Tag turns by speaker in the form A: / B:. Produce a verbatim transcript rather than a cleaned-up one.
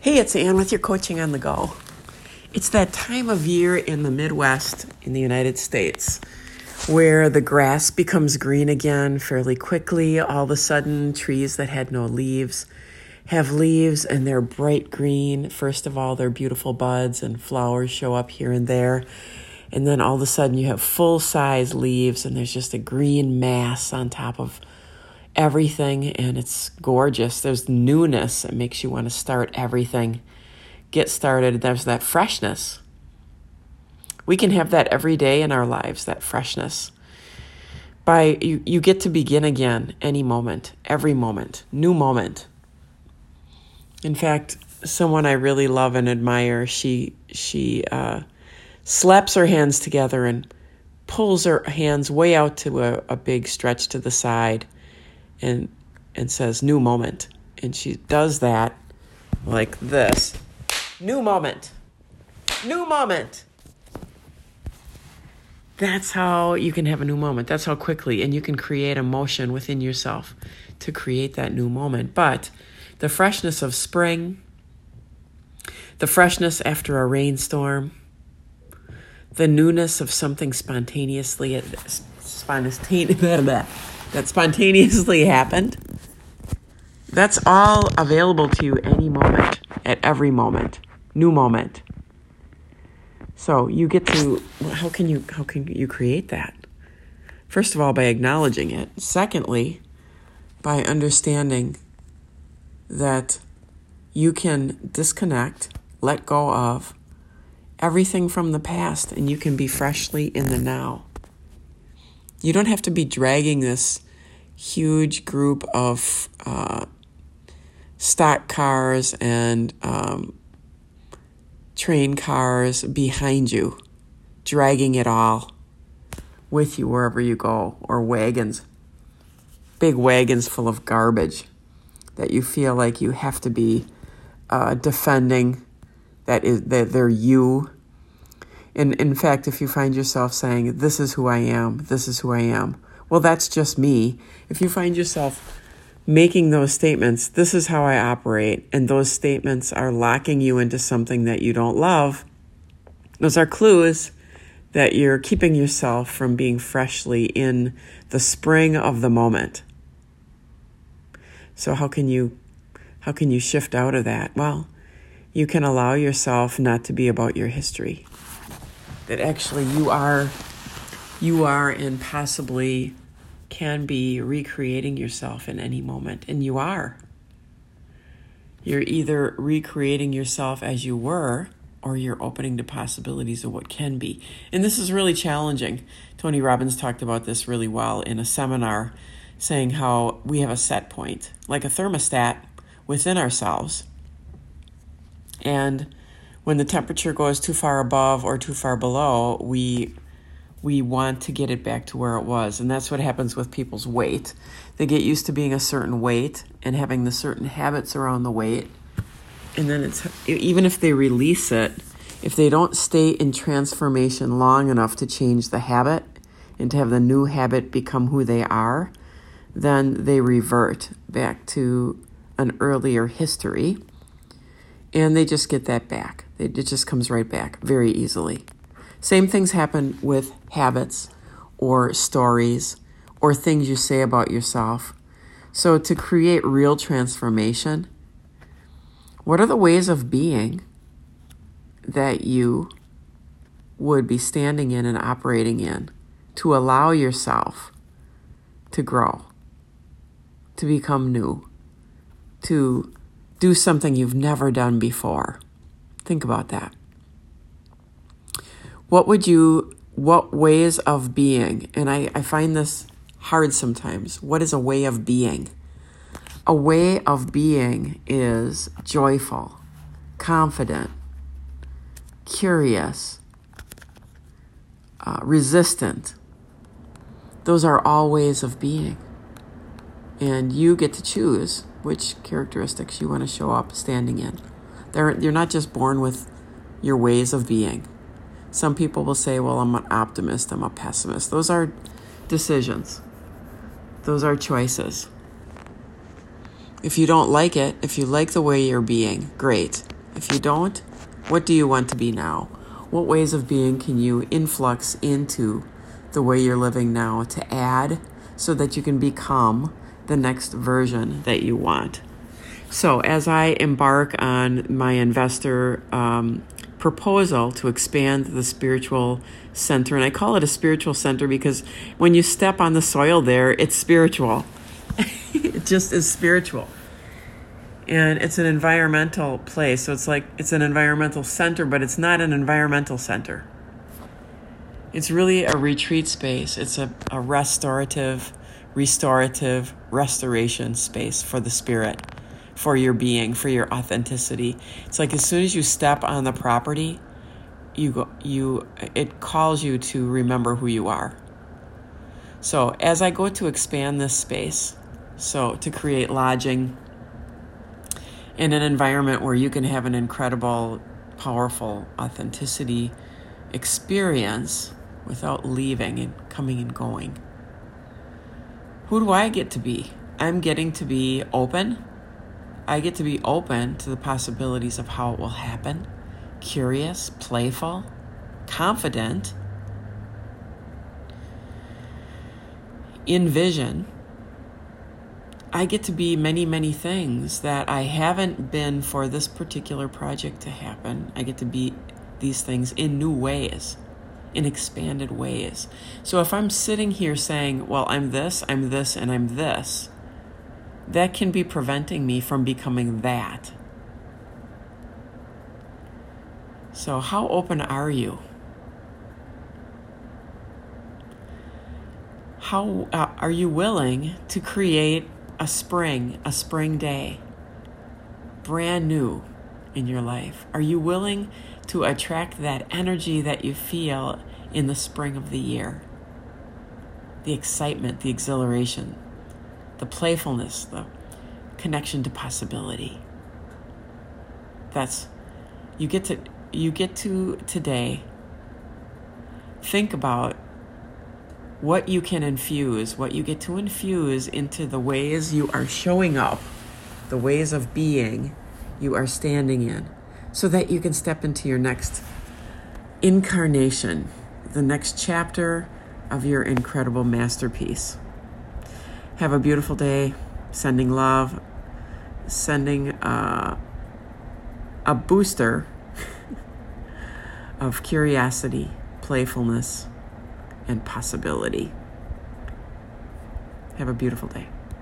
A: Hey, it's Ann with your Coaching on the Go. It's that time of year in the Midwest in the United States where the grass becomes green again fairly quickly. All of a sudden, trees that had no leaves have leaves and they're bright green. First of all, they're beautiful buds and flowers show up here and there. And then all of a sudden you have full-size leaves and there's just a green mass on top of everything, and it's gorgeous. There's newness. It makes you want to start everything. Get started. There's that freshness. We can have that every day in our lives, that freshness. By you, you get to begin again any moment, every moment, new moment. In fact, someone I really love and admire, she she uh, slaps her hands together and pulls her hands way out to a, a big stretch to the side and and says, new moment. And she does that like this. New moment. New moment. That's how you can have a new moment. That's how quickly. And you can create emotion within yourself to create that new moment. But the freshness of spring, the freshness after a rainstorm, the newness of something spontaneously, spontaneously, that spontaneously happened, that's all available to you any moment, at every moment, new moment. So you get to, how can you, how can you create that? First of all, by acknowledging it. Secondly, by understanding that you can disconnect, let go of everything from the past, and you can be freshly in the now. You don't have to be dragging this huge group of uh, stock cars and um, train cars behind you, dragging it all with you wherever you go, or wagons, big wagons full of garbage that you feel like you have to be uh, defending, that is that they're you. And in fact, if you find yourself saying, this is who I am, this is who I am, well, that's just me. If you find yourself making those statements, this is how I operate, and those statements are locking you into something that you don't love, those are clues that you're keeping yourself from being freshly in the spring of the moment. So how can you, how can you shift out of that? Well, you can allow yourself not to be about your history. That actually you are, you are and possibly can be recreating yourself in any moment. And you are. You're either recreating yourself as you were, or you're opening to possibilities of what can be. And this is really challenging. Tony Robbins talked about this really well in a seminar, saying how we have a set point, like a thermostat within ourselves. And when the temperature goes too far above or too far below, we we want to get it back to where it was. And that's what happens with people's weight. They get used to being a certain weight and having the certain habits around the weight. And then it's, even if they release it, if they don't stay in transformation long enough to change the habit and to have the new habit become who they are, then they revert back to an earlier history. And they just get that back. It just comes right back very easily. Same things happen with habits or stories or things you say about yourself. So to create real transformation, what are the ways of being that you would be standing in and operating in to allow yourself to grow, to become new, to do something you've never done before? Think about that. What would you, what ways of being, and I, I find this hard sometimes, what is a way of being? A way of being is joyful, confident, curious, uh, resistant. Those are all ways of being. And you get to choose which characteristics you want to show up standing in. They're, you're not just born with your ways of being. Some people will say, well, I'm an optimist, I'm a pessimist. Those are decisions. Those are choices. If you don't like it, if you like the way you're being, great. If you don't, what do you want to be now? What ways of being can you influx into the way you're living now to add so that you can become the next version that you want? So as I embark on my investor um, proposal to expand the spiritual center, and I call it a spiritual center because when you step on the soil there, it's spiritual. It just is spiritual. And it's an environmental place. So it's like it's an environmental center, but it's not an environmental center. It's really a retreat space. It's a, a restorative, restorative, restoration space for the spirit, for your being, for your authenticity. It's like as soon as you step on the property, you go, you it calls you to remember who you are. So as I go to expand this space, so to create lodging in an environment where you can have an incredible, powerful authenticity experience without leaving and coming and going. Who do I get to be? I'm getting to be open. I get to be open to the possibilities of how it will happen, curious, playful, confident, in vision. I get to be many, many things that I haven't been for this particular project to happen. I get to be these things in new ways, in expanded ways. So if I'm sitting here saying, well, I'm this, I'm this, and I'm this, that can be preventing me from becoming that. So how open are you? How uh, are you willing to create a spring, a spring day, brand new in your life? Are you willing to attract that energy that you feel in the spring of the year? The excitement, the exhilaration, the playfulness, the connection to possibility. That's, you get to, you get to today think about what you can infuse, what you get to infuse into the ways you are showing up, the ways of being you are standing in, so that you can step into your next incarnation, the next chapter of your incredible masterpiece. Have a beautiful day. Sending love, sending uh, a booster of curiosity, playfulness, and possibility. Have a beautiful day.